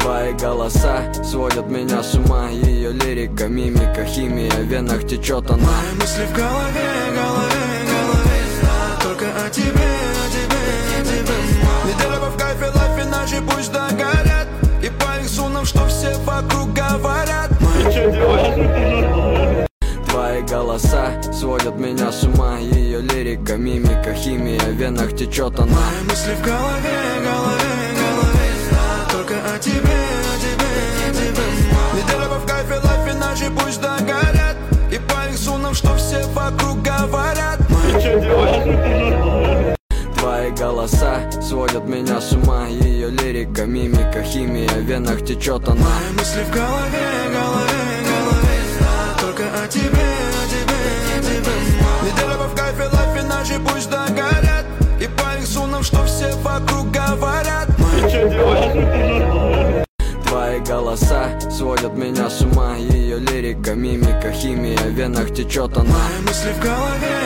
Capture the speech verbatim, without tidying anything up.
Твои голоса сводят меня с ума. Ее лирика, мимика, химия, в венах течет она. Мои мысли в голове, голове, голове, только о тебе, о тебе, о тебе. Неделя в кайфе, лайфе наши пусть догорят. И по их сунам, что все вокруг говорят. Ты что делаешь? Твои голоса сводят меня с ума. Ее лирика, мимика, химия, в венах течет она. Мои мысли в голове, голове, голове, только о тебе, о тебе, о тебе. Неделя в кайфе, лайфе наши пусть догорят. И по их сунам, что все вокруг говорят. Ты что делаешь? Твои голоса сводят меня с ума. Ее лирика, мимика, химия, в венах течет она. Мои мысли в голове, голове, голове, только о тебе, о тебе, о тебе. Неделя в кайфе, лайфе наши пусть догорят. И по их сунам, что все вокруг говорят. Ты что делаешь? Твои голоса сводят меня с ума. Ее лирика, мимика, химия, в венах течет она. Мои мысли в голове,